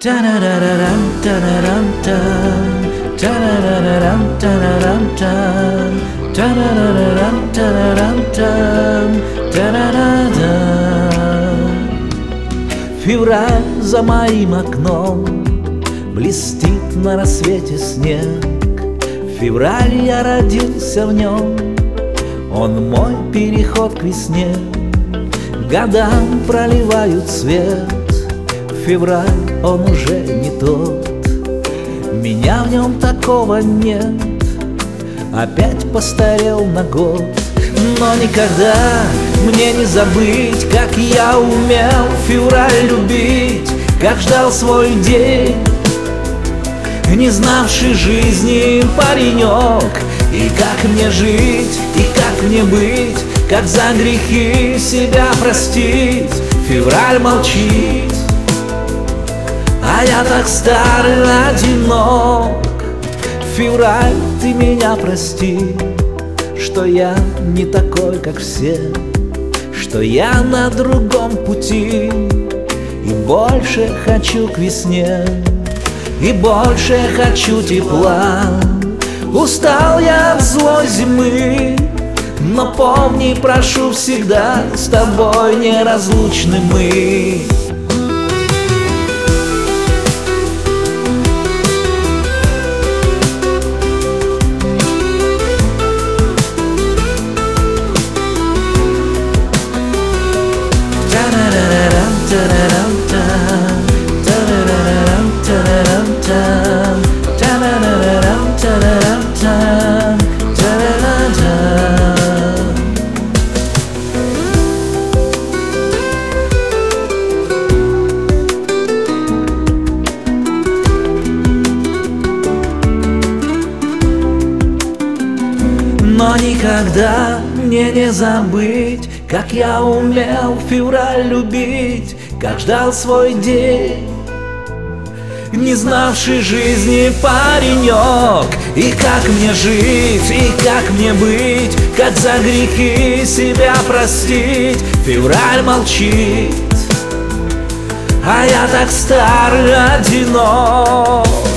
Та-ра-ра-рам, та-ра-рам-там, та-ра-ра-рам, та-ра-рам-там, та-ра-ра-рам, та-ра-рам-там, та-ра-ра-дам. Февраль за моим окном блестит на рассвете снег. Февраль, я родился в нем, он мой переход к весне. Годам проливают свет, февраль, он уже не тот. Меня в нем такого нет, опять постарел на год. Но никогда мне не забыть, как я умел февраль любить, как ждал свой день не знавший жизни паренек. И как мне жить, и как мне быть, как за грехи себя простить. Февраль молчит, а я так стар и одинок. Февраль, ты меня прости, что я не такой, как все, что я на другом пути. И больше хочу к весне, и больше хочу тепла. Устал я от злой зимы, но помни, прошу всегда, с тобой неразлучны мы. Но никогда мне не забыть, как я умел февраль любить, как ждал свой день не знавший жизни паренек. И как мне жить, и как мне быть, как за грехи себя простить. Февраль молчит, а я так стар и одинок.